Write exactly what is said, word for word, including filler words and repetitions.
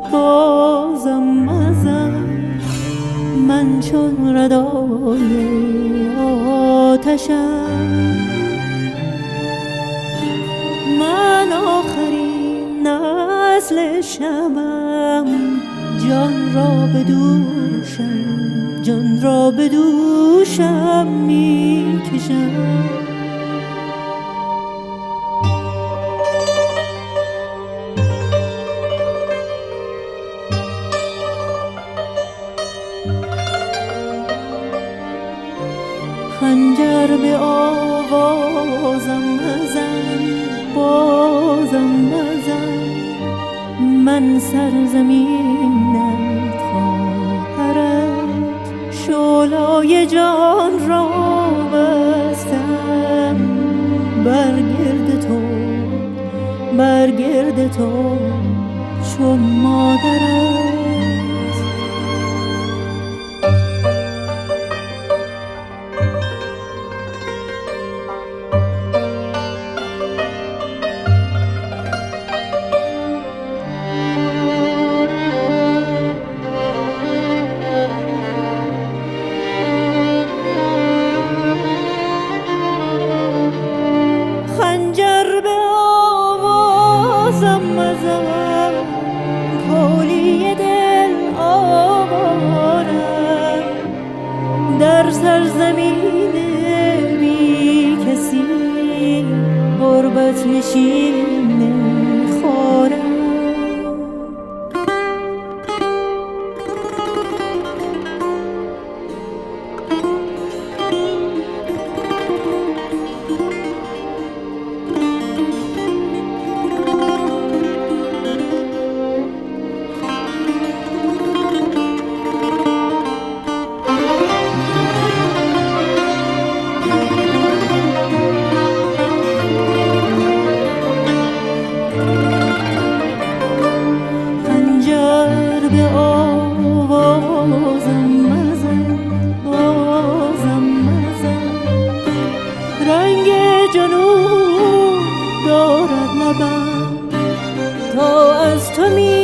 بازم مزن، من چون ردای آتشم. من آخرین نسل شمم، جان را به دوشم، جان را به دوشم می کشم. خنجر به آوازم مزن، بازم مزن، من سرزمینت خواهرت، شعله‌ی جان را بستم بر گرد تو، بر گرد تو چون مادرت. خنجر به آوازم مزن، کولی دل آوارم، در سرزمین بی کسی غربت نشین خورم. به آوازم مزن، بازم مزن، رنگ جنون دارد لبم تا از تو می